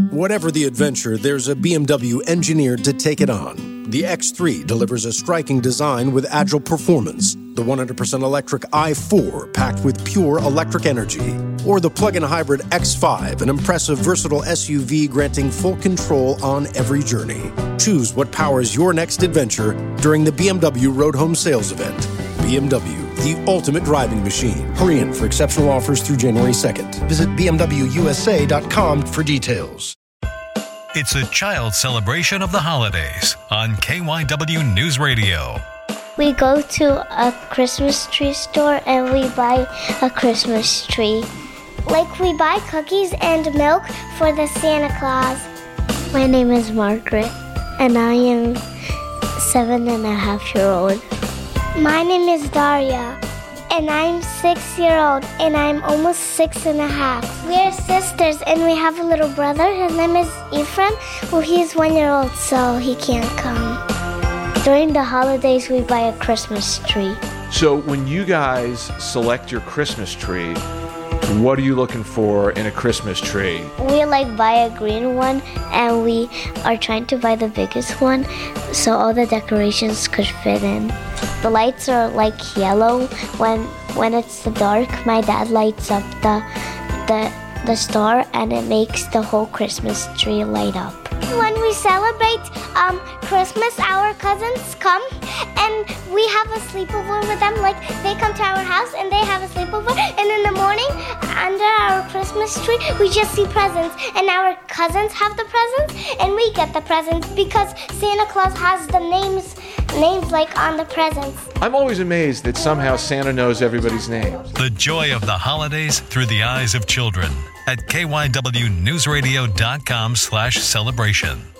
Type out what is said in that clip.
Whatever the adventure, there's a BMW engineered to take it on. The X3 delivers a striking design with agile performance. The 100% electric i4 packed with pure electric energy. Or the plug-in hybrid X5, an impressive, versatile SUV granting full control on every journey. Choose what powers your next adventure during the BMW Road Home Sales Event. BMW, the ultimate driving machine. Hurry in for exceptional offers through January 2nd. Visit bmwusa.com for details. It's a child celebration of the holidays on KYW News Radio. We go to a Christmas tree store and we buy a Christmas tree. Like we buy cookies and milk for the Santa Claus. My name is Margaret and I am 7.5-year-old. My name is Daria and I'm 6-year-old and I'm almost 6.5. We're sisters and we have a little brother. His name is Ephraim. Well, he's 1-year-old, so he can't come. During the holidays, we buy a Christmas tree. So when you guys select your Christmas tree, what are you looking for in a Christmas tree? We buy a green one and we are trying to buy the biggest one so all the decorations could fit in. The lights are yellow. When it's dark, my dad lights up the star and it makes the whole Christmas tree light up. When we celebrate Christmas, our cousins come and we have a sleepover with them. They come to our house and they have a sleepover. And in the morning, under our Christmas tree, we just see presents. And our cousins have the presents and we get the presents because Santa Claus has the names on the presents. I'm always amazed that somehow Santa knows everybody's names. The joy of the holidays through the eyes of children at kywnewsradio.com/celebration.